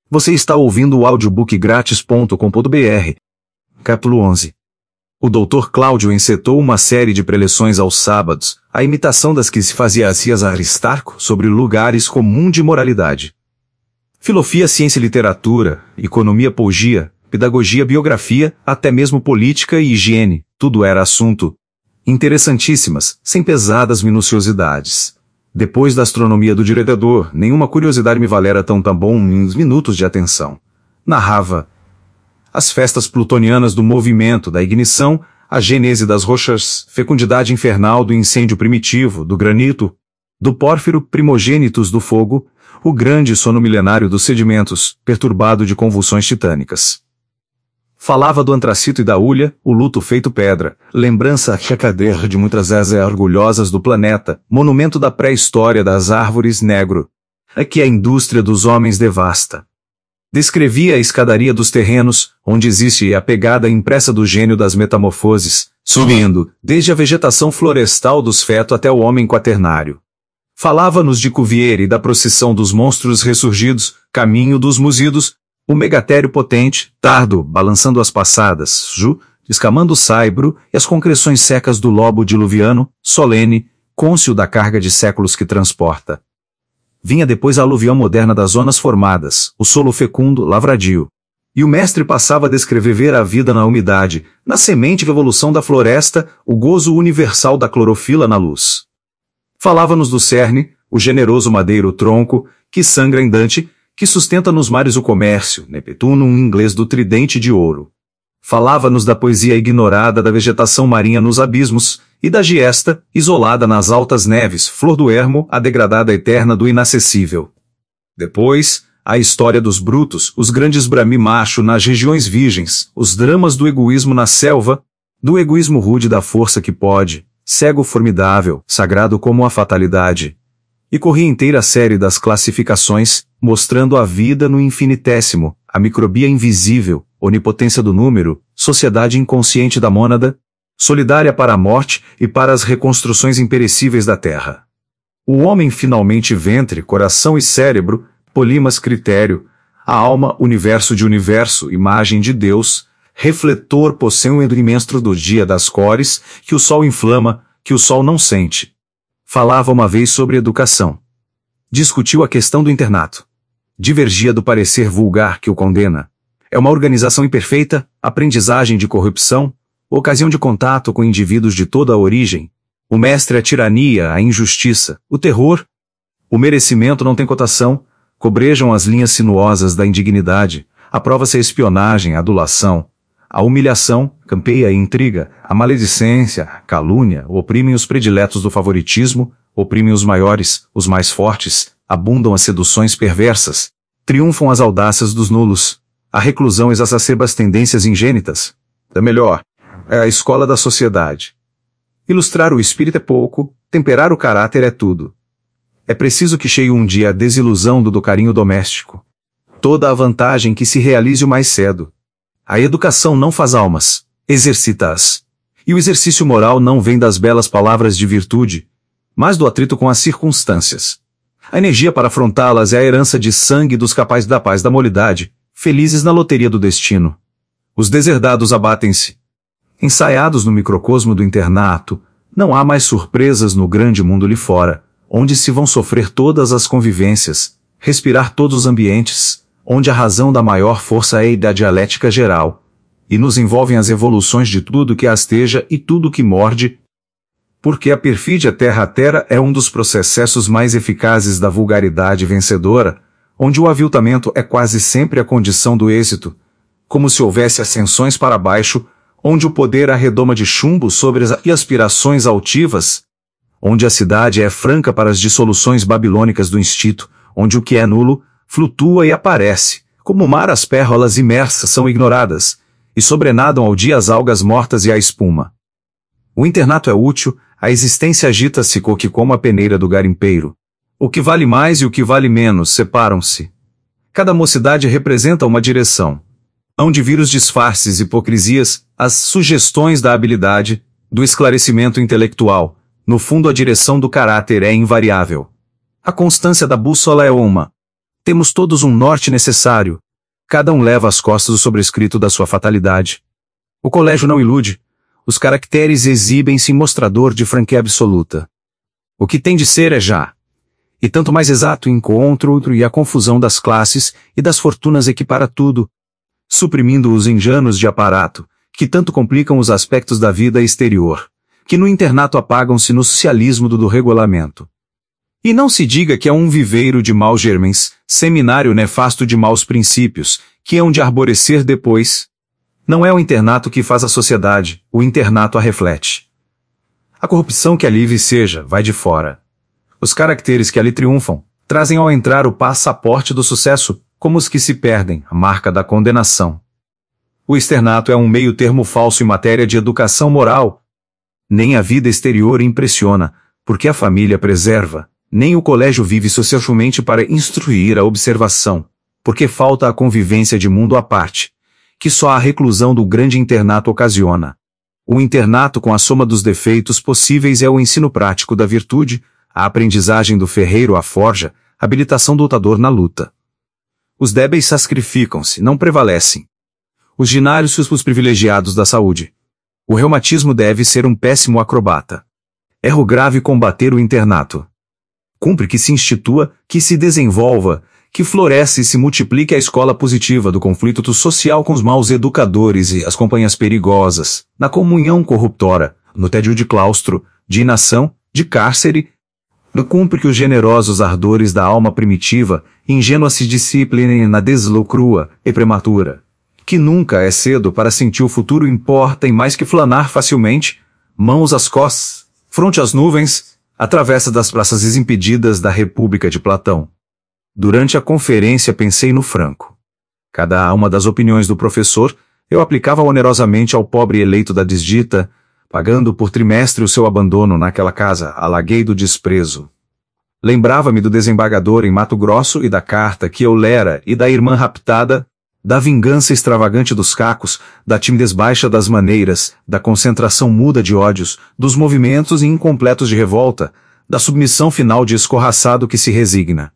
Você está ouvindo o audiobookgratis.com.br. Capítulo 11. O Dr. Cláudio encetou uma série de preleções aos sábados, a imitação das que se fazia a César Aristarco sobre lugares comum de moralidade. Filosofia, ciência e literatura, economia, poesia, pedagogia, biografia, até mesmo política e higiene, tudo era assunto. Interessantíssimas, sem pesadas minuciosidades. Depois da astronomia do diretor, nenhuma curiosidade me valera tão bom em uns minutos de atenção. Narrava as festas plutonianas do movimento, da ignição, a gênese das rochas, fecundidade infernal do incêndio primitivo, do granito, do pórfiro, primogênitos do fogo, o grande sono milenário dos sedimentos, perturbado de convulsões titânicas. Falava do antracito e da hulha, o luto feito pedra, lembrança chacader de muitas asas orgulhosas do planeta, monumento da pré-história das árvores negro, a que a indústria dos homens devasta. Descrevia a escadaria dos terrenos, onde existe a pegada impressa do gênio das metamorfoses, subindo, desde a vegetação florestal dos fetos até o homem quaternário. Falava-nos de Cuvier e da procissão dos monstros ressurgidos, caminho dos muzidos, o megatério potente, tardo, balançando as passadas, descamando o saibro e as concreções secas do lobo diluviano, solene, cônscio da carga de séculos que transporta. Vinha depois a aluvião moderna das zonas formadas, o solo fecundo, lavradio. E o mestre passava a descrever a vida na umidade, na semente de evolução da floresta, o gozo universal da clorofila na luz. Falava-nos do cerne, o generoso madeiro tronco, que sangra em Dante, que sustenta nos mares o comércio, Neptunum inglês do tridente de ouro. Falava-nos da poesia ignorada da vegetação marinha nos abismos, e da giesta, isolada nas altas neves, flor do ermo, a degradada eterna do inacessível. Depois, a história dos brutos, os grandes brahmi macho nas regiões virgens, os dramas do egoísmo na selva, do egoísmo rude da força que pode, cego formidável, sagrado como a fatalidade. E corria inteira a série das classificações, mostrando a vida no infinitésimo, a microbia invisível, onipotência do número, sociedade inconsciente da mônada, solidária para a morte e para as reconstruções imperecíveis da terra. O homem finalmente ventre, coração e cérebro, polimas critério, a alma universo de universo, imagem de Deus, refletor possém imenso do dia das cores, que o sol inflama, que o sol não sente. Falava uma vez sobre educação. Discutiu a questão do internato. Divergia do parecer vulgar que o condena. É uma organização imperfeita, aprendizagem de corrupção, ocasião de contato com indivíduos de toda a origem. O mestre é a tirania, a injustiça, o terror. O merecimento não tem cotação, cobrejam as linhas sinuosas da indignidade, aprova-se a espionagem, a adulação. A humilhação, campeia a intriga, a maledicência, a calúnia, oprimem os prediletos do favoritismo, oprimem os maiores, os mais fortes, abundam as seduções perversas, triunfam as audácias dos nulos, a reclusão exacerba as tendências ingênitas. É melhor, é a escola da sociedade. Ilustrar o espírito é pouco, temperar o caráter é tudo. É preciso que chegue um dia a desilusão do carinho doméstico. Toda a vantagem que se realize o mais cedo. A educação não faz almas, exercita-as. E o exercício moral não vem das belas palavras de virtude, mas do atrito com as circunstâncias. A energia para afrontá-las é a herança de sangue dos capazes da paz da molidade, felizes na loteria do destino. Os deserdados abatem-se. Ensaiados no microcosmo do internato, não há mais surpresas no grande mundo ali fora, onde se vão sofrer todas as convivências, respirar todos os ambientes, onde a razão da maior força é da dialética geral, e nos envolvem as evoluções de tudo que asteja e tudo que morde, porque a perfídia terra a terra é um dos processos mais eficazes da vulgaridade vencedora, onde o aviltamento é quase sempre a condição do êxito, como se houvesse ascensões para baixo, onde o poder arredoma de chumbo sobre as aspirações altivas, onde a cidade é franca para as dissoluções babilônicas do instinto, onde o que é nulo flutua e aparece, como o mar as pérrolas imersas são ignoradas, e sobrenadam ao dia as algas mortas e a espuma. O internato é útil, a existência agita-se como a peneira do garimpeiro. O que vale mais e o que vale menos separam-se. Cada mocidade representa uma direção. Hão de vir os disfarces, hipocrisias, as sugestões da habilidade, do esclarecimento intelectual. No fundo a direção do caráter é invariável. A constância da bússola é uma. Temos todos um norte necessário. Cada um leva às costas o sobrescrito da sua fatalidade. O colégio não ilude. Os caracteres exibem-se em mostrador de franquia absoluta. O que tem de ser é já. E tanto mais exato o encontro e a confusão das classes e das fortunas equipara tudo, suprimindo os enganos de aparato, que tanto complicam os aspectos da vida exterior, que no internato apagam-se no socialismo do regulamento. E não se diga que é um viveiro de maus germens, seminário nefasto de maus princípios, que hão de arborescer depois. Não é o internato que faz a sociedade, o internato a reflete. A corrupção que ali viceja vai de fora. Os caracteres que ali triunfam trazem ao entrar o passaporte do sucesso, como os que se perdem, a marca da condenação. O externato é um meio termo falso em matéria de educação moral. Nem a vida exterior impressiona, porque a família preserva, nem o colégio vive socialmente para instruir a observação, porque falta a convivência de mundo à parte, que só a reclusão do grande internato ocasiona. O internato com a soma dos defeitos possíveis é o ensino prático da virtude, a aprendizagem do ferreiro à forja, a habilitação do lutador na luta. Os débeis sacrificam-se, não prevalecem. Os ginários os privilegiados da saúde. O reumatismo deve ser um péssimo acrobata. Erro grave combater o internato. Cumpre que se institua, que se desenvolva, que floresce e se multiplique a escola positiva do conflito social com os maus educadores e as companhias perigosas, na comunhão corruptora, no tédio de claustro, de inação, de cárcere. Cumpre que os generosos ardores da alma primitiva, ingênua se disciplinem na deslocrua e prematura. Que nunca é cedo para sentir o futuro importa mais que flanar facilmente, mãos às costas, fronte às nuvens, a travessa das praças desimpedidas da República de Platão. Durante a conferência pensei no Franco. Cada uma das opiniões do professor eu aplicava onerosamente ao pobre eleito da desdita, pagando por trimestre o seu abandono naquela casa a laguei do desprezo. Lembrava-me do desembargador em Mato Grosso e da carta que eu lera e da irmã raptada, da vingança extravagante dos cacos, da timidez baixa das maneiras, da concentração muda de ódios, dos movimentos incompletos de revolta, da submissão final de escorraçado que se resigna.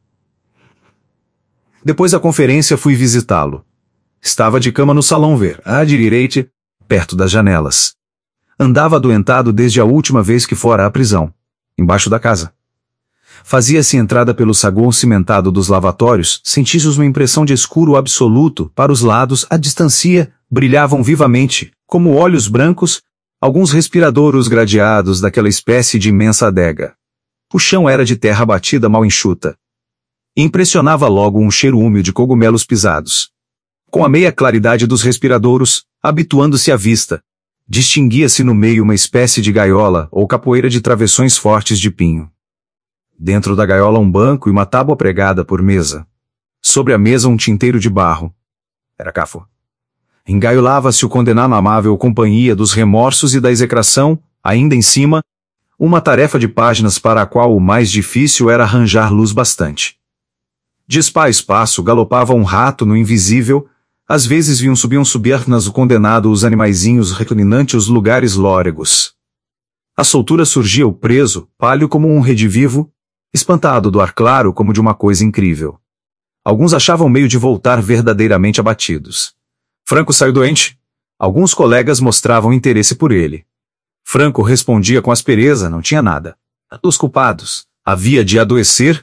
Depois da conferência fui visitá-lo. Estava de cama no salão ver, à direita, perto das janelas. Andava adoentado desde a última vez que fora à prisão, embaixo da casa. Fazia-se entrada pelo saguão cimentado dos lavatórios, sentia-se uma impressão de escuro absoluto, para os lados, à distância, brilhavam vivamente, como olhos brancos, alguns respiradouros gradeados daquela espécie de imensa adega. O chão era de terra batida mal enxuta. Impressionava logo um cheiro úmido de cogumelos pisados. Com a meia claridade dos respiradouros, habituando-se à vista, distinguia-se no meio uma espécie de gaiola ou capoeira de travessões fortes de pinho. Dentro da gaiola um banco e uma tábua pregada por mesa. Sobre a mesa um tinteiro de barro. Era cafo. Engaiolava-se o condenado na amável companhia dos remorsos e da execração, ainda em cima, uma tarefa de páginas para a qual o mais difícil era arranjar luz bastante. De espaço a espaço galopava um rato no invisível, às vezes subiam subirnas o condenado os animaizinhos reclinantes os lugares lóregos. À soltura surgia o preso, pálio como um redivivo, espantado do ar claro como de uma coisa incrível. Alguns achavam meio de voltar verdadeiramente abatidos. Franco saiu doente. Alguns colegas mostravam interesse por ele. Franco respondia com aspereza, não tinha nada. Os culpados. Havia de adoecer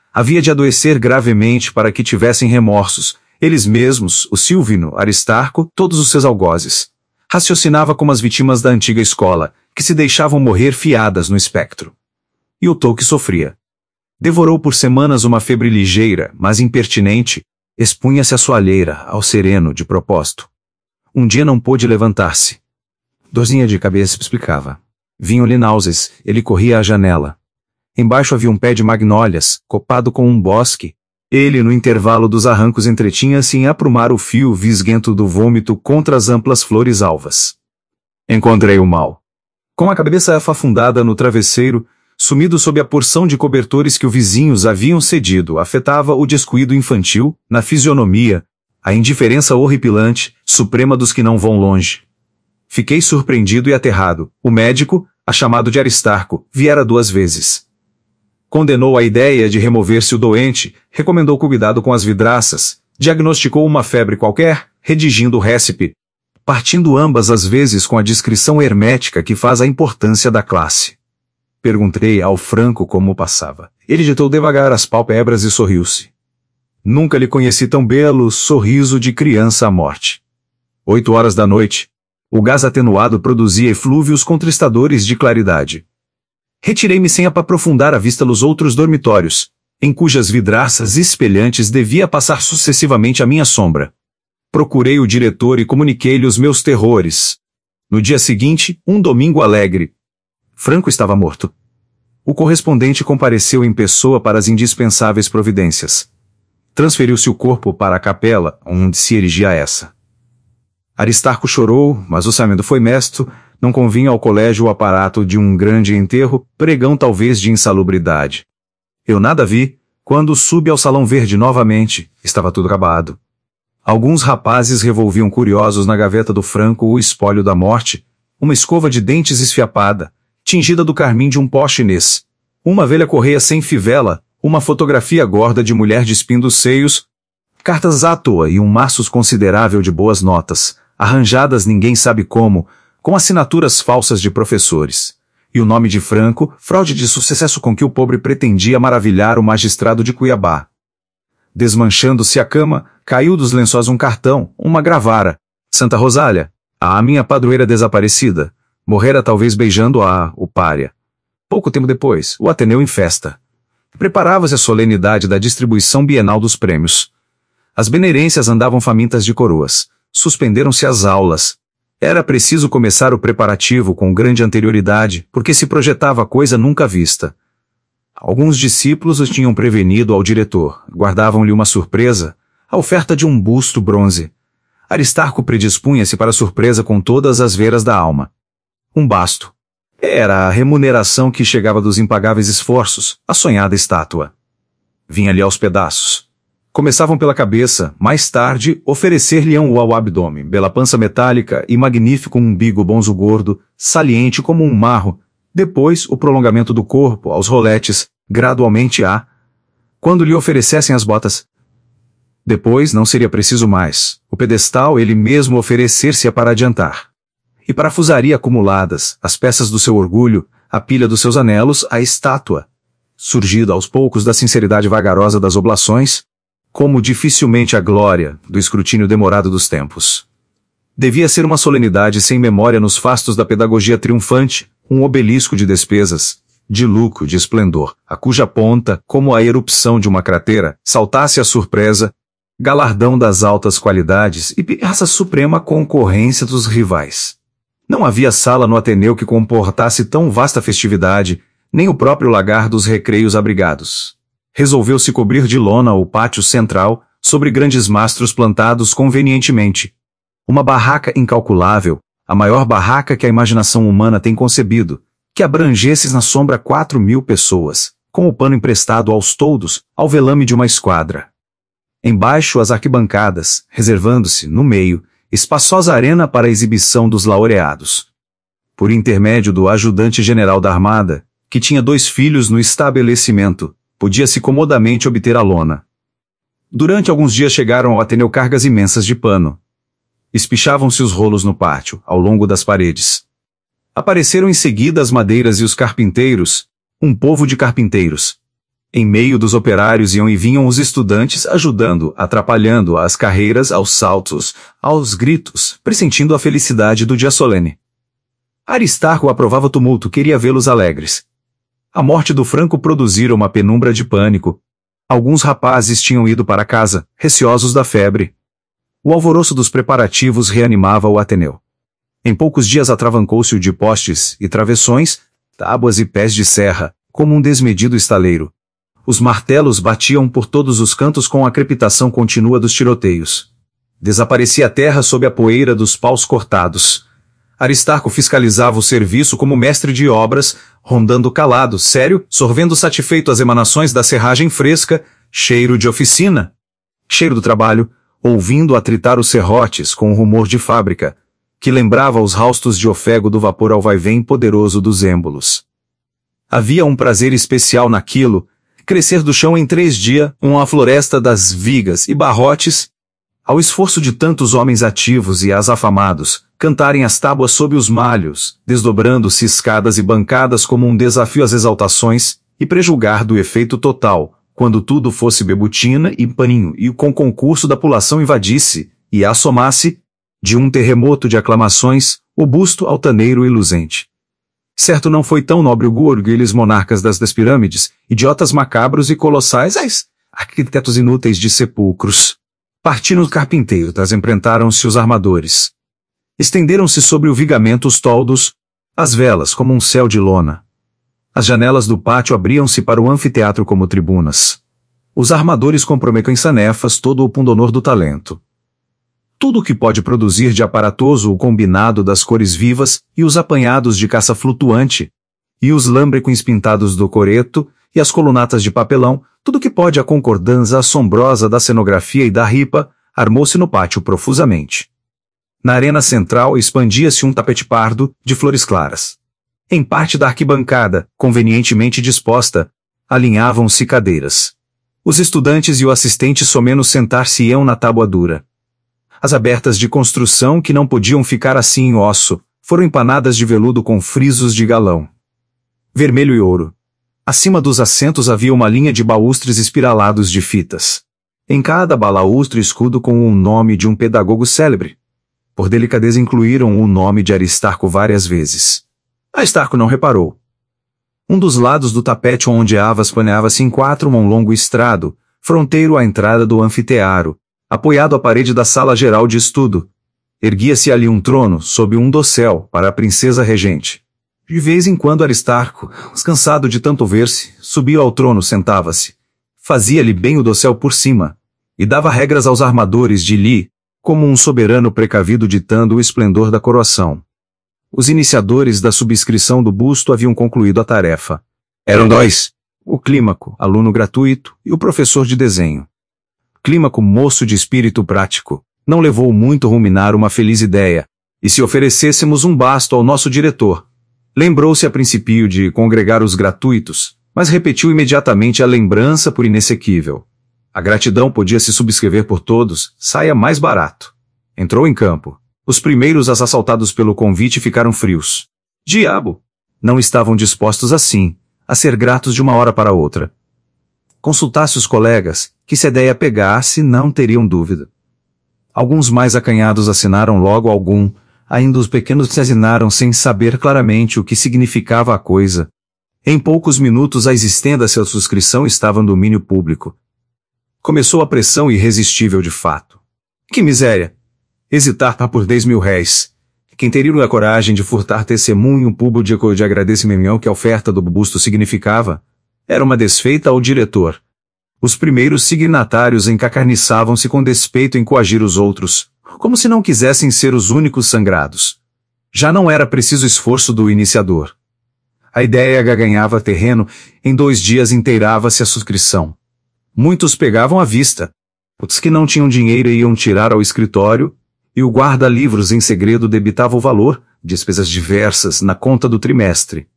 gravemente para que tivessem remorsos, eles mesmos, o Silvino, Aristarco, todos os seus algozes. Raciocinava como as vítimas da antiga escola, que se deixavam morrer fiadas no espectro. E o Tolkien sofria. Devorou por semanas uma febre ligeira, mas impertinente, expunha-se à soalheira, ao sereno, de propósito. Um dia não pôde levantar-se. Dorzinha de cabeça explicava. Vinham-lhe náuseas, ele corria à janela. Embaixo havia um pé de magnólias, copado com um bosque. Ele, no intervalo dos arrancos, entretinha-se em aprumar o fio visguento do vômito contra as amplas flores alvas. Encontrei-o mal. Com a cabeça afundada no travesseiro, sumido sob a porção de cobertores que os vizinhos haviam cedido, afetava o descuido infantil, na fisionomia, a indiferença horripilante, suprema dos que não vão longe. Fiquei surpreendido e aterrado. O médico, a chamado de Aristarco, viera 2 vezes. Condenou a ideia de remover-se o doente, recomendou cuidado com as vidraças, diagnosticou uma febre qualquer, redigindo o récipe, partindo ambas as vezes com a discrição hermética que faz a importância da classe. Perguntei ao Franco como passava. Ele ditou devagar as pálpebras e sorriu-se. Nunca lhe conheci tão belo sorriso de criança à morte. 8 horas da noite. O gás atenuado produzia eflúvios contristadores de claridade. Retirei-me sem aprofundar a vista nos outros dormitórios, em cujas vidraças espelhantes devia passar sucessivamente a minha sombra. Procurei o diretor e comuniquei-lhe os meus terrores. No dia seguinte, um domingo alegre. Franco estava morto. O correspondente compareceu em pessoa para as indispensáveis providências. Transferiu-se o corpo para a capela, onde se erigia essa. Aristarco chorou, mas o orçamento foi mesto, não convinha ao colégio o aparato de um grande enterro, pregão talvez de insalubridade. Eu nada vi, quando subi ao Salão Verde novamente, estava tudo acabado. Alguns rapazes revolviam curiosos na gaveta do Franco o espólio da morte, uma escova de dentes esfiapada, tingida do carmim de um pó chinês, uma velha correia sem fivela, uma fotografia gorda de mulher despindo os seios, cartas à toa e um maço considerável de boas notas, arranjadas ninguém sabe como, com assinaturas falsas de professores. E o nome de Franco, fraude de sucesso com que o pobre pretendia maravilhar o magistrado de Cuiabá. Desmanchando-se a cama, caiu dos lençóis um cartão, uma gravara. Santa Rosália, a minha padroeira desaparecida, morrera talvez beijando o pária. Pouco tempo depois, o Ateneu em festa. Preparava-se a solenidade da distribuição bienal dos prêmios. As beneirências andavam famintas de coroas. Suspenderam-se as aulas. Era preciso começar o preparativo com grande anterioridade, porque se projetava coisa nunca vista. Alguns discípulos os tinham prevenido ao diretor, guardavam-lhe uma surpresa, a oferta de um busto bronze. Aristarco predispunha-se para a surpresa com todas as veras da alma. Um basto. Era a remuneração que chegava dos impagáveis esforços, a sonhada estátua. Vinha-lhe aos pedaços. Começavam pela cabeça, mais tarde, oferecer-lhe-ão ao abdômen, bela pança metálica e magnífico umbigo bonzo gordo, saliente como um marro, depois o prolongamento do corpo, aos roletes, gradualmente quando lhe oferecessem as botas. Depois não seria preciso mais, o pedestal ele mesmo oferecer-se-a para adiantar. E parafusaria acumuladas, as peças do seu orgulho, a pilha dos seus anelos, a estátua. Surgida aos poucos da sinceridade vagarosa das oblações, como dificilmente a glória do escrutínio demorado dos tempos. Devia ser uma solenidade sem memória nos fastos da pedagogia triunfante, um obelisco de despesas, de lucro, de esplendor, a cuja ponta, como a erupção de uma cratera, saltasse a surpresa, galardão das altas qualidades e essa suprema concorrência dos rivais. Não havia sala no Ateneu que comportasse tão vasta festividade, nem o próprio lagar dos recreios abrigados. Resolveu-se cobrir de lona o pátio central, sobre grandes mastros plantados convenientemente. Uma barraca incalculável, a maior barraca que a imaginação humana tem concebido, que abrangesse na sombra 4.000 pessoas, com o pano emprestado aos toldos, ao velame de uma esquadra. Embaixo as arquibancadas, reservando-se, no meio, espaçosa arena para a exibição dos laureados. Por intermédio do ajudante-general da Armada, que tinha 2 filhos no estabelecimento, podia-se comodamente obter a lona. Durante alguns dias chegaram ao Ateneu cargas imensas de pano. Espichavam-se os rolos no pátio, ao longo das paredes. Apareceram em seguida as madeiras e os carpinteiros, um povo de carpinteiros. Em meio dos operários iam e vinham os estudantes ajudando, atrapalhando as carreiras aos saltos, aos gritos, pressentindo a felicidade do dia solene. Aristarco aprovava o tumulto, queria vê-los alegres. A morte do Franco produzira uma penumbra de pânico. Alguns rapazes tinham ido para casa, receosos da febre. O alvoroço dos preparativos reanimava o Ateneu. Em poucos dias atravancou-se o de postes e travessões, tábuas e pés de serra, como um desmedido estaleiro. Os martelos batiam por todos os cantos com a crepitação contínua dos tiroteios. Desaparecia a terra sob a poeira dos paus cortados. Aristarco fiscalizava o serviço como mestre de obras, rondando calado, sério, sorvendo satisfeito as emanações da serragem fresca, cheiro de oficina, cheiro do trabalho, ouvindo atritar os serrotes com o rumor de fábrica, que lembrava os raustos de ofego do vapor ao vai-vém poderoso dos êmbolos. Havia um prazer especial naquilo, crescer do chão em 3 dias, uma floresta das vigas e barrotes, ao esforço de tantos homens ativos e azafamados, cantarem as tábuas sob os malhos, desdobrando-se escadas e bancadas como um desafio às exaltações, e prejulgar do efeito total, quando tudo fosse bebutina e paninho e com concurso da pulação invadisse, e assomasse, de um terremoto de aclamações, o busto altaneiro e luzente. Certo não foi tão nobre o gorgo e eles monarcas das pirâmides, idiotas macabros e colossais, arquitetos inúteis de sepulcros. Partiram os carpinteiros, empreitaram-se os armadores. Estenderam-se sobre o vigamento os toldos, as velas como um céu de lona. As janelas do pátio abriam-se para o anfiteatro como tribunas. Os armadores comprometem em sanefas todo o pundonor do talento. Tudo o que pode produzir de aparatoso o combinado das cores vivas e os apanhados de caça flutuante, e os lâmbrecos pintados do coreto, e as colunatas de papelão, tudo que pode a concordância assombrosa da cenografia e da ripa, armou-se no pátio profusamente. Na arena central expandia-se um tapete pardo, de flores claras. Em parte da arquibancada, convenientemente disposta, alinhavam-se cadeiras. Os estudantes e o assistente someno sentar-se-iam na tábua dura. As abertas de construção que não podiam ficar assim em osso, foram empanadas de veludo com frisos de galão. Vermelho e ouro. Acima dos assentos havia uma linha de balustres espiralados de fitas. Em cada balaustre escudo com o nome de um pedagogo célebre. Por delicadeza incluíram o nome de Aristarco várias vezes. Aristarco não reparou. Um dos lados do tapete ondeava-se em 4 um longo estrado, fronteiro à entrada do anfiteatro, apoiado à parede da sala geral de estudo. Erguia-se ali um trono, sob um dossel, para a princesa regente. De vez em quando Aristarco, cansado de tanto ver-se, subia ao trono, sentava-se. Fazia-lhe bem o dossel por cima, e dava regras aos armadores de lhe, como um soberano precavido ditando o esplendor da coroação. Os iniciadores da subscrição do busto haviam concluído a tarefa. Eram 2. O Clímaco, aluno gratuito, e o professor de desenho. Clímaco, moço de espírito prático, não levou muito ruminar uma feliz ideia. E se oferecêssemos um basto ao nosso diretor? Lembrou-se a princípio de congregar os gratuitos, mas repetiu imediatamente a lembrança por inexequível. A gratidão podia se subscrever por todos, saia mais barato. Entrou em campo. Os primeiros assaltados pelo convite ficaram frios. Diabo! Não estavam dispostos assim, a ser gratos de uma hora para outra. Consultasse os colegas, que se a ideia pegasse não teriam dúvida. Alguns mais acanhados assinaram logo algum, ainda os pequenos se assinaram sem saber claramente o que significava a coisa. Em poucos minutos a estenda-se a subscrição estava no domínio público. Começou a pressão irresistível de fato. Que miséria! Hesitar por 10.000 réis. Quem teria a coragem de furtar testemunho público de agradecimento que a oferta do busto significava? Era uma desfeita ao diretor. Os primeiros signatários encacarniçavam-se com despeito em coagir os outros, como se não quisessem ser os únicos sangrados. Já não era preciso esforço do iniciador. A ideia ganhava terreno, em 2 dias inteirava-se a subscrição. Muitos pegavam à vista. Os que não tinham dinheiro iam tirar ao escritório, e o guarda-livros em segredo debitava o valor, despesas diversas, na conta do trimestre.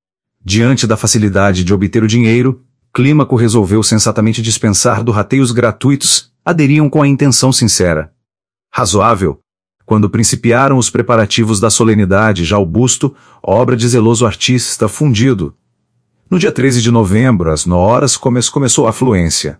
Diante da facilidade de obter o dinheiro, Clímaco resolveu sensatamente dispensar do rateios gratuitos, aderiam com a intenção sincera. Razoável. Quando principiaram os preparativos da solenidade, já o busto, obra de zeloso artista fundido. No dia 13 de novembro, às 9 horas, começou a afluência.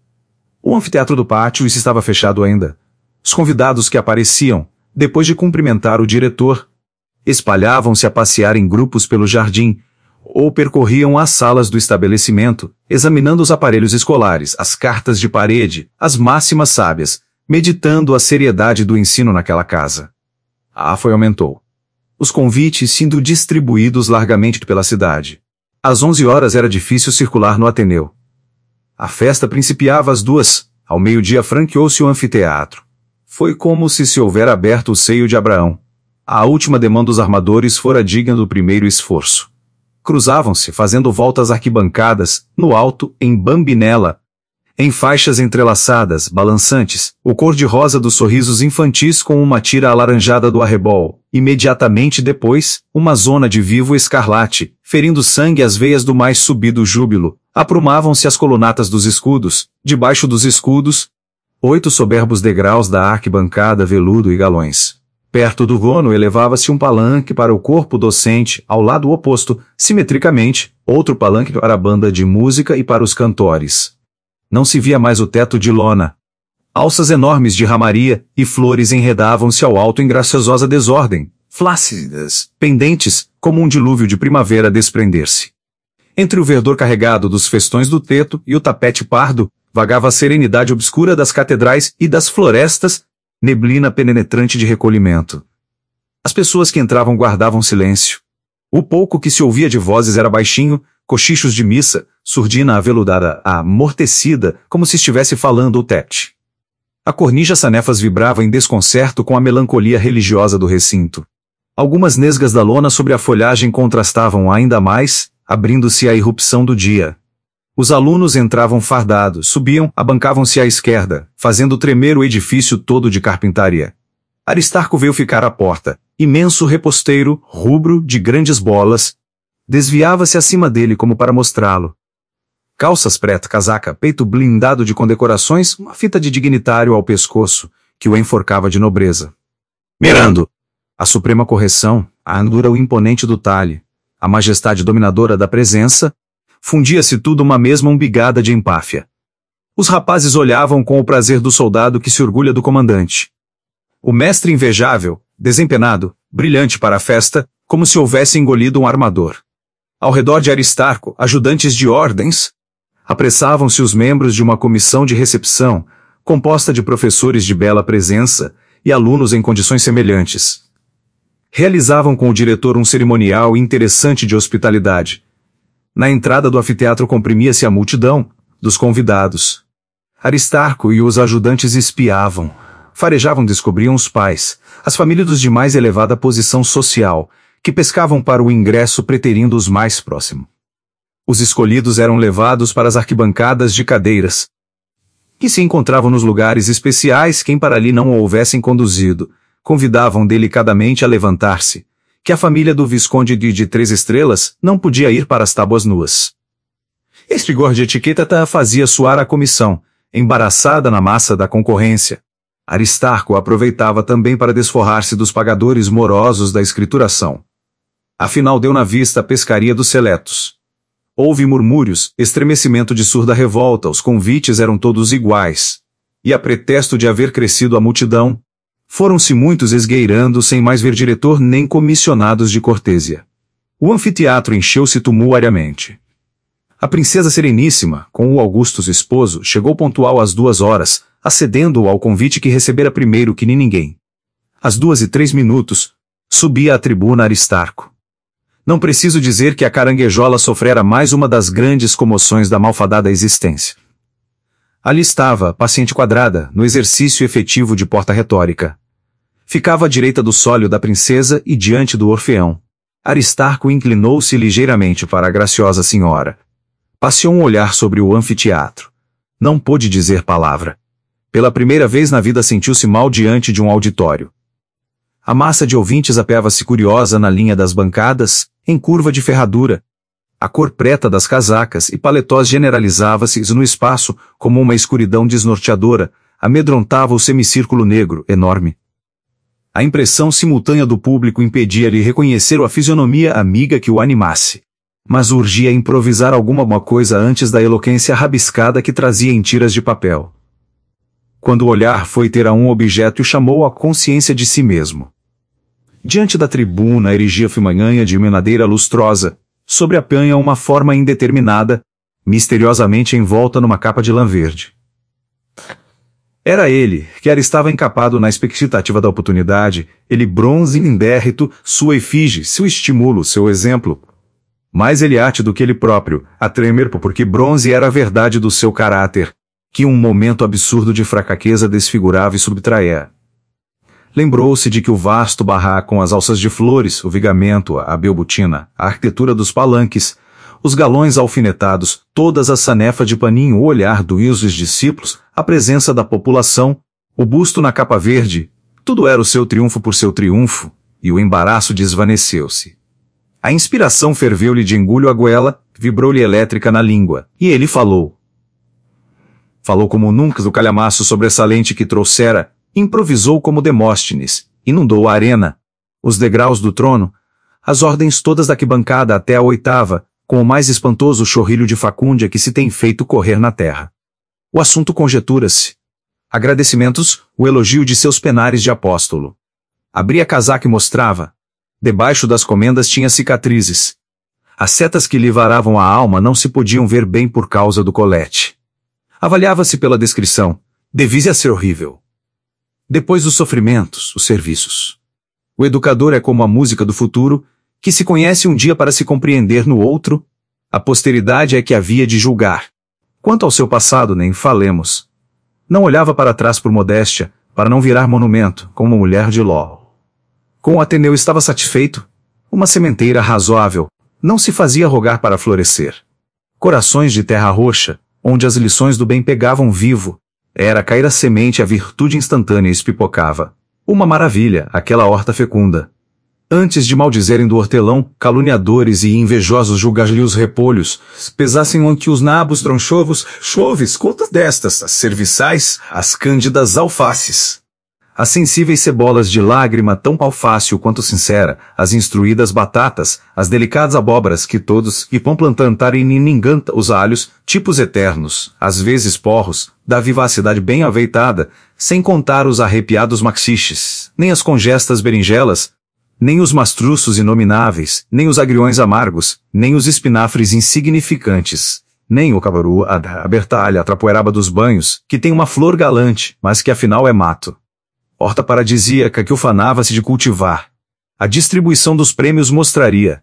O anfiteatro do pátio estava fechado ainda. Os convidados que apareciam, depois de cumprimentar o diretor, espalhavam-se a passear em grupos pelo jardim, ou percorriam as salas do estabelecimento, examinando os aparelhos escolares, as cartas de parede, as máximas sábias, meditando a seriedade do ensino naquela casa. A áfoi aumentou. Os convites sendo distribuídos largamente pela cidade. Às 11 horas era difícil circular no Ateneu. A festa principiava às 2, ao meio-dia franqueou-se o anfiteatro. Foi como se houvera aberto o seio de Abraão. A última demanda dos armadores fora digna do primeiro esforço. Cruzavam-se, fazendo voltas arquibancadas, no alto, em bambinela, em faixas entrelaçadas, balançantes, o cor-de-rosa dos sorrisos infantis com uma tira alaranjada do arrebol, imediatamente depois, uma zona de vivo escarlate, ferindo sangue às veias do mais subido júbilo, aprumavam-se as colunatas dos escudos, debaixo dos escudos, 8 soberbos degraus da arquibancada veludo e galões. Perto do trono elevava-se um palanque para o corpo docente, ao lado oposto, simetricamente, outro palanque para a banda de música e para os cantores. Não se via mais o teto de lona. Alças enormes de ramaria e flores enredavam-se ao alto em graciosa desordem, flácidas, pendentes, como um dilúvio de primavera desprender-se. Entre o verdor carregado dos festões do teto e o tapete pardo, vagava a serenidade obscura das catedrais e das florestas, neblina penetrante de recolhimento. As pessoas que entravam guardavam silêncio. O pouco que se ouvia de vozes era baixinho, cochichos de missa, surdina aveludada, amortecida, como se estivesse falando o tete. A cornija sanefas vibrava em desconcerto com a melancolia religiosa do recinto. Algumas nesgas da lona sobre a folhagem contrastavam ainda mais, abrindo-se à irrupção do dia. Os alunos entravam fardados, subiam, abancavam-se à esquerda, fazendo tremer o edifício todo de carpintaria. Aristarco veio ficar à porta, imenso reposteiro, rubro, de grandes bolas. Desviava-se acima dele como para mostrá-lo. Calças preta, casaca, peito blindado de condecorações, uma fita de dignitário ao pescoço, que o enforcava de nobreza. Mirando! A suprema correção, a andura o imponente do talhe, a majestade dominadora da presença, fundia-se tudo uma mesma umbigada de empáfia. Os rapazes olhavam com o prazer do soldado que se orgulha do comandante. O mestre invejável, desempenado, brilhante para a festa, como se houvesse engolido um armador. Ao redor de Aristarco, ajudantes de ordens, apressavam-se os membros de uma comissão de recepção, composta de professores de bela presença e alunos em condições semelhantes. Realizavam com o diretor um cerimonial interessante de hospitalidade. Na entrada do anfiteatro comprimia-se a multidão dos convidados. Aristarco e os ajudantes espiavam, farejavam, descobriam os pais, as famílias dos de mais elevada posição social, que pescavam para o ingresso preterindo os mais próximos. Os escolhidos eram levados para as arquibancadas de cadeiras, que se encontravam nos lugares especiais quem para ali não o houvessem conduzido, convidavam delicadamente a levantar-se, que a família do Visconde de 3 Estrelas não podia ir para as tábuas nuas. Este rigor de etiqueta fazia suar a comissão, embaraçada na massa da concorrência. Aristarco aproveitava também para desforrar-se dos pagadores morosos da escrituração. Afinal deu na vista a pescaria dos seletos. Houve murmúrios, estremecimento de surda revolta, os convites eram todos iguais. E a pretexto de haver crescido a multidão, foram-se muitos esgueirando sem mais ver diretor nem comissionados de cortesia. O anfiteatro encheu-se tumultuariamente. A princesa Sereníssima, com o augusto esposo, chegou pontual às 2 horas, acedendo ao convite que recebera primeiro que ninguém. Às 2:03, subia à tribuna Aristarco. Não preciso dizer que a caranguejola sofrera mais uma das grandes comoções da malfadada existência. Ali estava, paciente quadrada, no exercício efetivo de porta retórica. Ficava à direita do sólio da princesa e diante do Orfeão. Aristarco inclinou-se ligeiramente para a graciosa senhora. Passeou um olhar sobre o anfiteatro. Não pôde dizer palavra. Pela primeira vez na vida sentiu-se mal diante de um auditório. A massa de ouvintes apeava-se curiosa na linha das bancadas, em curva de ferradura. A cor preta das casacas e paletós generalizava-se no espaço como uma escuridão desnorteadora, amedrontava o semicírculo negro, enorme. A impressão simultânea do público impedia-lhe reconhecer a fisionomia amiga que o animasse. Mas urgia improvisar alguma coisa antes da eloquência rabiscada que trazia em tiras de papel. Quando o olhar foi ter a um objeto e chamou a consciência de si mesmo. Diante da tribuna erigia-se uma manhanha de menadeira lustrosa, sobre a penha uma forma indeterminada, misteriosamente envolta numa capa de lã verde. Era ele, que estava encapado na expectativa da oportunidade, ele bronze indérrito, sua efígie, seu estímulo, seu exemplo. Mais ele arte do que ele próprio, a tremer porque bronze era a verdade do seu caráter, que um momento absurdo de fraqueza desfigurava e subtraía. Lembrou-se de que o vasto barraco com as alças de flores, o vigamento, a belbutina, a arquitetura dos palanques, os galões alfinetados, todas as sanefas de paninho, o olhar dos discípulos, a presença da população, o busto na capa verde, tudo era o seu triunfo por seu triunfo, e o embaraço desvaneceu-se. A inspiração ferveu-lhe de engulho à goela, vibrou-lhe elétrica na língua, e ele falou. Falou como nunca do calhamaço sobressalente que trouxera, improvisou como Demóstenes, inundou a arena, os degraus do trono, as ordens todas da arquibancada até a oitava, com o mais espantoso chorrilho de facúndia que se tem feito correr na terra. O assunto conjetura-se. Agradecimentos, o elogio de seus penares de apóstolo. Abria a casaca e mostrava. Debaixo das comendas tinha cicatrizes. As setas que lhe varavam a alma não se podiam ver bem por causa do colete. Avaliava-se pela descrição. Devia ser horrível. Depois os sofrimentos, os serviços. O educador é como a música do futuro, que se conhece um dia para se compreender no outro. A posteridade é que havia de julgar. Quanto ao seu passado, nem falemos. Não olhava para trás por modéstia, para não virar monumento, como uma mulher de Ló. Com o Ateneu estava satisfeito. Uma sementeira razoável. Não se fazia rogar para florescer. Corações de terra roxa, onde as lições do bem pegavam vivo. Era cair a semente e a virtude instantânea espipocava. Uma maravilha, aquela horta fecunda. Antes de maldizerem do hortelão, caluniadores e invejosos julgar-lhe os repolhos, pesassem ante os nabos tronchovos, choves, contas destas, as serviçais, as cândidas alfaces. As sensíveis cebolas de lágrima tão alfácil quanto sincera, as instruídas batatas, as delicadas abóboras que todos e pão plantar e nininganta os alhos, tipos eternos, às vezes porros, da vivacidade bem aveitada, sem contar os arrepiados maxiches, nem as congestas berinjelas, nem os mastruços inomináveis, nem os agriões amargos, nem os espinafres insignificantes, nem o cabaru, a bertalha, a trapoeraba dos banhos, que tem uma flor galante, mas que afinal é mato. Horta paradisíaca que ufanava-se de cultivar. A distribuição dos prêmios mostraria.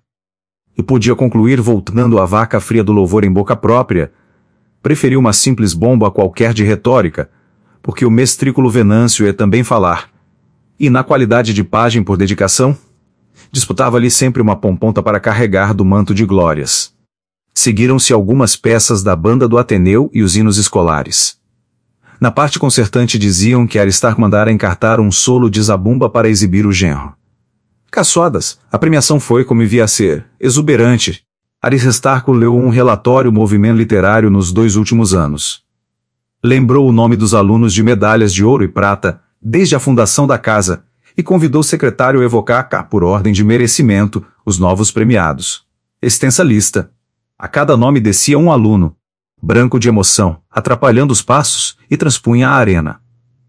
E podia concluir voltando à vaca fria do louvor em boca própria. Preferiu uma simples bomba a qualquer de retórica, porque o mestrículo Venâncio é também falar. E na qualidade de pajem por dedicação, disputava-lhe sempre uma pomponta para carregar do manto de glórias. Seguiram-se algumas peças da banda do Ateneu e os hinos escolares. Na parte concertante diziam que Aristarco mandara encartar um solo de zabumba para exibir o genro. Caçodas, a premiação foi como devia ser, exuberante. Aristarco leu um relatório movimento literário nos 2 últimos anos. Lembrou o nome dos alunos de medalhas de ouro e prata, desde a fundação da casa, e convidou o secretário a evocar, por ordem de merecimento, os novos premiados. Extensa lista. A cada nome descia um aluno, branco de emoção, atrapalhando os passos, e transpunha a arena.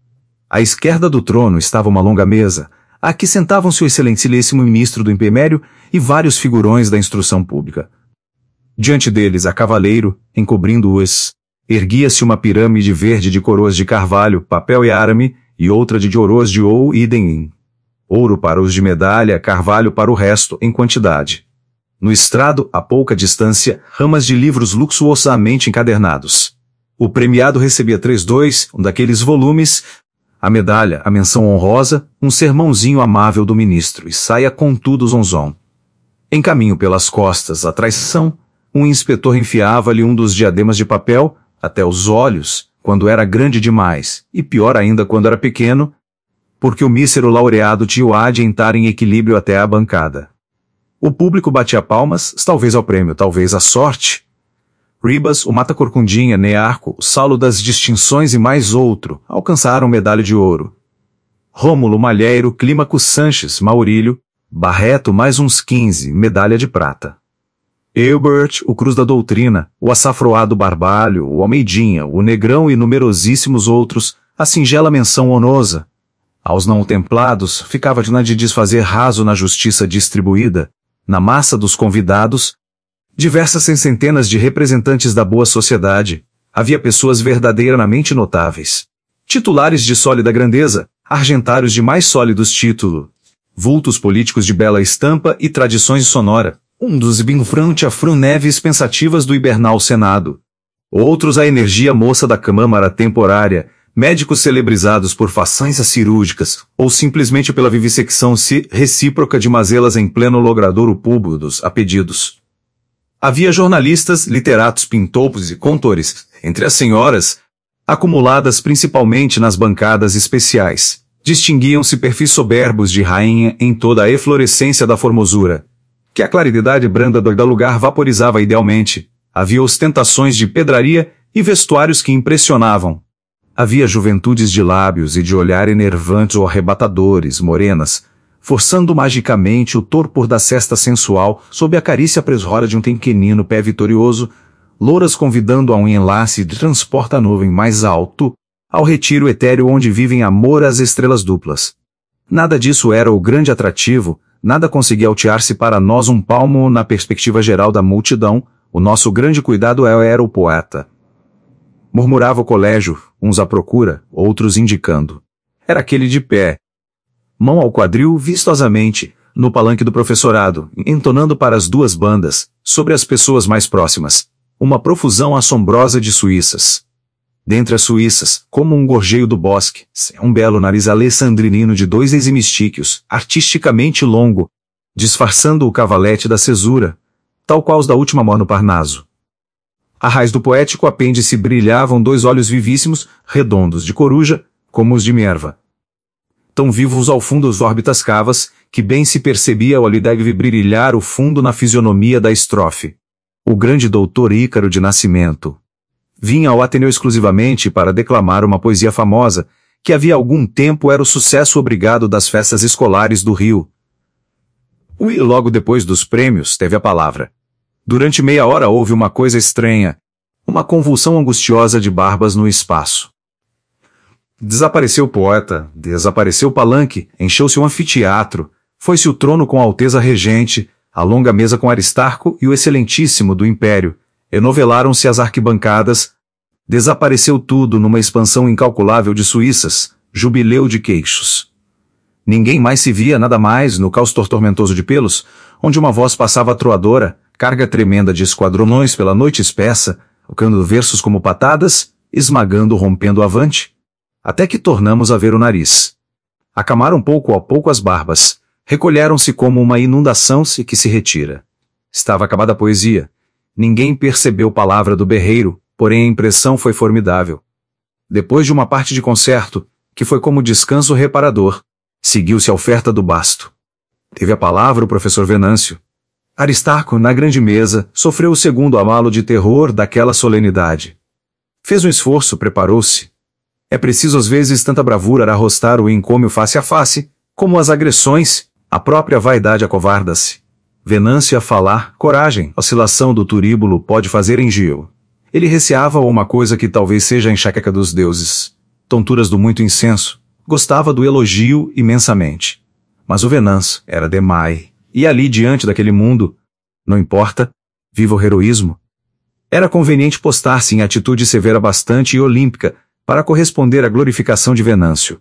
À esquerda do trono estava uma longa mesa, a que sentavam-se o excelentíssimo ministro do império e vários figurões da instrução pública. Diante deles, a cavaleiro, encobrindo-os, erguia-se uma pirâmide verde de coroas de carvalho, papel e árame, e outra de oroas de ouro e idem. Ouro para os de medalha, carvalho para o resto, em quantidade. No estrado, a pouca distância, ramas de livros luxuosamente encadernados. O premiado recebia 3/2, um daqueles volumes, a medalha, a menção honrosa, um sermãozinho amável do ministro, e saia contudo zonzon. Em caminho pelas costas, a traição, um inspetor enfiava-lhe um dos diademas de papel, até os olhos, quando era grande demais, e pior ainda quando era pequeno, porque o mísero laureado tinha o de entrar em equilíbrio até a bancada. O público batia palmas, talvez ao prêmio, talvez à sorte. Ribas, o Mata-Corcundinha, Nearco, o Saulo das Distinções e mais outro, alcançaram medalha de ouro. Rômulo, Malheiro, Clímaco Sanches, Maurílio, Barreto, mais uns 15, medalha de prata. Eubert, o Cruz da Doutrina, o Açafroado Barbalho, o Almeidinha, o Negrão e numerosíssimos outros, a singela menção honosa. Aos não templados, ficava de desfazer raso na justiça distribuída, na massa dos convidados, diversas centenas de representantes da boa sociedade, havia pessoas verdadeiramente notáveis. Titulares de sólida grandeza, argentários de mais sólidos título, vultos políticos de bela estampa e tradições sonora, um dos binfrante afrão neves pensativas do hibernal Senado. Outros a energia moça da Câmara temporária, médicos celebrizados por façanhas cirúrgicas, ou simplesmente pela vivissecção recíproca de mazelas em pleno logradouro públicos a pedidos. Havia jornalistas, literatos, pintores e contores, entre as senhoras, acumuladas principalmente nas bancadas especiais. Distinguiam-se perfis soberbos de rainha em toda a eflorescência da formosura. que a claridade branda do lugar vaporizava idealmente. Havia ostentações de pedraria e vestuários que impressionavam. Havia juventudes de lábios e de olhar enervantes ou arrebatadores, morenas, forçando magicamente o torpor da cesta sensual sob a carícia presrora de um pequenino pé vitorioso, louras convidando a um enlace de transporta-nuvem mais alto, ao retiro etéreo onde vivem amor às estrelas duplas. Nada disso era o grande atrativo, nada conseguia altear-se para nós um palmo na perspectiva geral da multidão, o nosso grande cuidado era o poeta. Murmurava o colégio, uns à procura, outros indicando. Era aquele de pé, mão ao quadril vistosamente, no palanque do professorado, entonando para as duas bandas, sobre as pessoas mais próximas, uma profusão assombrosa de suíças. Dentre as suíças, como um gorjeio do bosque, um belo nariz alessandrinino de 2 eximistíquios, artisticamente longo, disfarçando o cavalete da cesura, tal qual os da última mó no Parnaso. A raiz do poético apêndice brilhavam 2 olhos vivíssimos, redondos de coruja, como os de Minerva. Tão vivos ao fundo as órbitas cavas, que bem se percebia ao lhe deve brilhar o fundo na fisionomia da estrofe. O grande doutor Ícaro de Nascimento vinha ao Ateneu exclusivamente para declamar uma poesia famosa, que havia algum tempo era o sucesso obrigado das festas escolares do Rio. E logo depois dos prêmios teve a palavra. Durante meia hora houve uma coisa estranha, uma convulsão angustiosa de barbas no espaço. Desapareceu o poeta, desapareceu o palanque, encheu-se o anfiteatro, foi-se o trono com a alteza regente, a longa mesa com Aristarco e o excelentíssimo do Império, enovelaram-se as arquibancadas, desapareceu tudo numa expansão incalculável de suíças, jubileu de queixos. Ninguém mais se via nada mais no caos tormentoso de pelos, onde uma voz passava troadora, carga tremenda de esquadrões pela noite espessa, tocando versos como patadas, esmagando rompendo avante, até que tornamos a ver o nariz. Acamaram pouco a pouco as barbas, recolheram-se como uma inundação que se retira. Estava acabada a poesia. Ninguém percebeu palavra do berreiro, porém a impressão foi formidável. Depois de uma parte de concerto, que foi como descanso reparador, seguiu-se a oferta do basto. Teve a palavra o professor Venâncio. Aristarco, na grande mesa, sofreu o segundo abalo de terror daquela solenidade. Fez um esforço, preparou-se. É preciso às vezes tanta bravura a arrostar o encômio face a face, como as agressões, a própria vaidade acovarda-se. Venâncio a falar, coragem, oscilação do turíbulo pode fazer engio. Ele receava uma coisa que talvez seja a enxaqueca dos deuses, tonturas do muito incenso, gostava do elogio imensamente. Mas o Venâncio era demais, e ali diante daquele mundo, não importa, viva o heroísmo. Era conveniente postar-se em atitude severa bastante e olímpica, para corresponder à glorificação de Venâncio.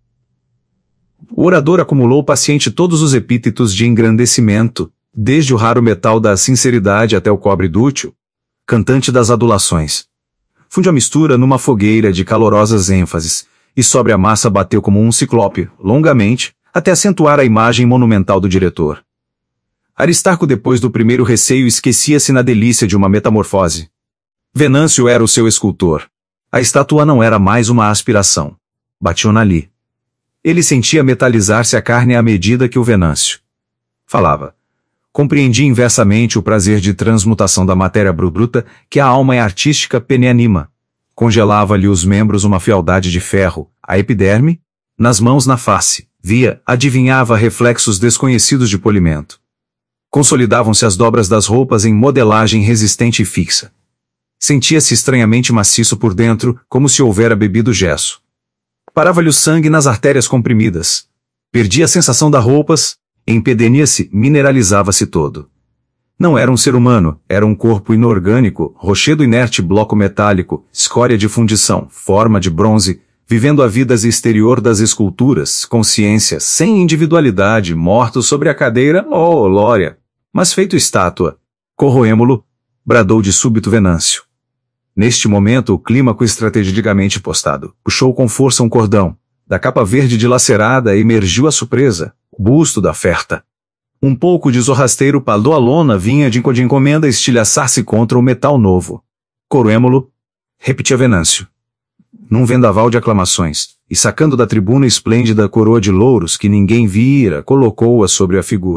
O orador acumulou paciente todos os epítetos de engrandecimento, desde o raro metal da sinceridade até o cobre dútil, cantante das adulações. Funde a mistura numa fogueira de calorosas ênfases, e sobre a massa bateu como um ciclope, longamente, até acentuar a imagem monumental do diretor. Aristarco depois do primeiro receio esquecia-se na delícia de uma metamorfose. Venâncio era o seu escultor. A estátua não era mais uma aspiração. Batiam-na ali. Ele sentia metalizar-se a carne à medida que o Venâncio falava. Compreendia inversamente o prazer de transmutação da matéria bruta que a alma artística peneanima. Congelava-lhe os membros uma fealdade de ferro, a epiderme, nas mãos na face, via, adivinhava reflexos desconhecidos de polimento. Consolidavam-se as dobras das roupas em modelagem resistente e fixa. Sentia-se estranhamente maciço por dentro, como se houvera bebido gesso. Parava-lhe o sangue nas artérias comprimidas. Perdia a sensação das roupas, empedenia-se, mineralizava-se todo. Não era um ser humano, era um corpo inorgânico, rochedo inerte bloco metálico, escória de fundição, forma de bronze, vivendo a vida exterior das esculturas, consciência, sem individualidade, morto sobre a cadeira, oh, glória! Mas feito estátua. Corroemo-lo, bradou de súbito Venâncio. Neste momento o clímaco estrategicamente postado, puxou com força um cordão. Da capa verde dilacerada emergiu a surpresa, o busto da Ferta. Um pouco de zorrasteiro palou a lona vinha de encomenda estilhaçar-se contra o metal novo. Corroemo-lo, repetia Venâncio. Num vendaval de aclamações, e sacando da tribuna esplêndida coroa de louros que ninguém vira, colocou-a sobre a figura.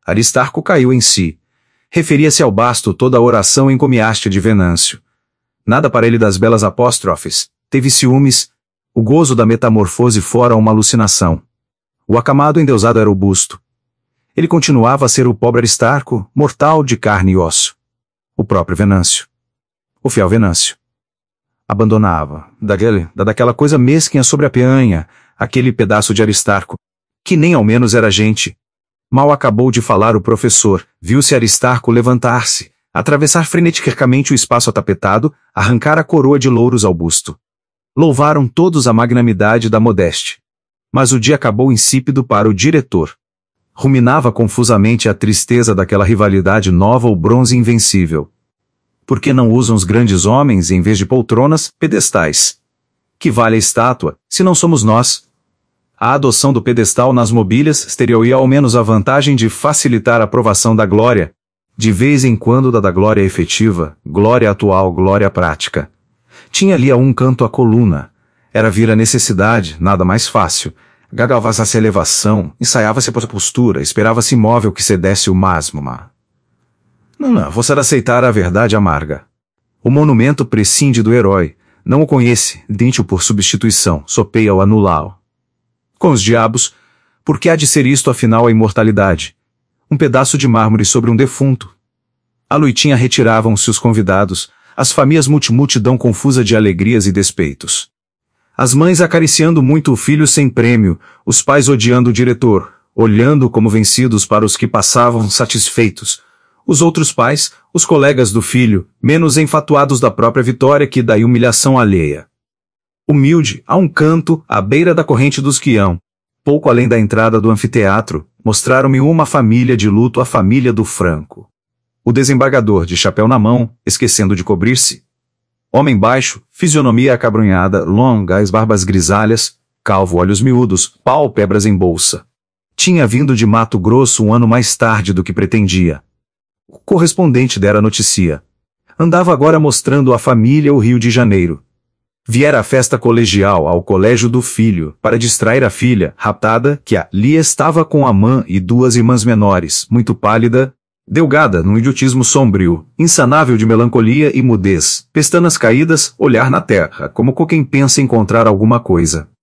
Aristarco caiu em si. Referia-se ao basto toda a oração encomiástica de Venâncio. Nada para ele das belas apóstrofes. Teve ciúmes. O gozo da metamorfose fora uma alucinação. O acamado endeusado era o busto. Ele continuava a ser o pobre Aristarco, mortal de carne e osso. O próprio Venâncio. O fiel Venâncio. Abandonava, daquela coisa mesquinha sobre a peanha, aquele pedaço de Aristarco, que nem ao menos era gente. Mal acabou de falar o professor, viu-se Aristarco levantar-se, atravessar freneticamente o espaço atapetado, arrancar a coroa de louros ao busto. Louvaram todos a magnanimidade da modéstia. Mas o dia acabou insípido para o diretor. Ruminava confusamente a tristeza daquela rivalidade nova ou bronze invencível. Por que não usam os grandes homens, em vez de poltronas, pedestais? Que vale a estátua, se não somos nós? A adoção do pedestal nas mobílias teria ao menos a vantagem de facilitar a aprovação da glória, de vez em quando da glória efetiva, glória atual, glória prática. Tinha ali a um canto a coluna. Era vir a necessidade, nada mais fácil. Gargalvava-se a elevação, ensaiava-se a postura, esperava-se imóvel que cedesse o masmuma. Não, você aceitar a verdade amarga. O monumento prescinde do herói, não o conhece, dente-o por substituição, sopeia-o anulá-o. Com os diabos, por que há de ser isto afinal a imortalidade? Um pedaço de mármore sobre um defunto. À luitinha retiravam-se os convidados, as famílias multidão confusa de alegrias e despeitos. As mães acariciando muito o filho sem prêmio, os pais odiando o diretor, olhando como vencidos para os que passavam satisfeitos. Os outros pais, os colegas do filho, menos enfatuados da própria vitória que da humilhação alheia. Humilde, a um canto, à beira da corrente dos Quião, pouco além da entrada do anfiteatro, mostraram-me uma família de luto, a família do Franco. O desembargador, de chapéu na mão, esquecendo de cobrir-se. Homem baixo, fisionomia acabrunhada, longas barbas grisalhas, calvo, olhos miúdos, pálpebras em bolsa. Tinha vindo de Mato Grosso um ano mais tarde do que pretendia. O correspondente dera notícia. Andava agora mostrando à família o Rio de Janeiro. Viera à festa colegial ao colégio do filho, para distrair a filha, raptada, que ali estava com a mãe e duas irmãs menores, muito pálida, delgada num idiotismo sombrio, insanável de melancolia e mudez, pestanas caídas, olhar na terra, como quem pensa encontrar alguma coisa.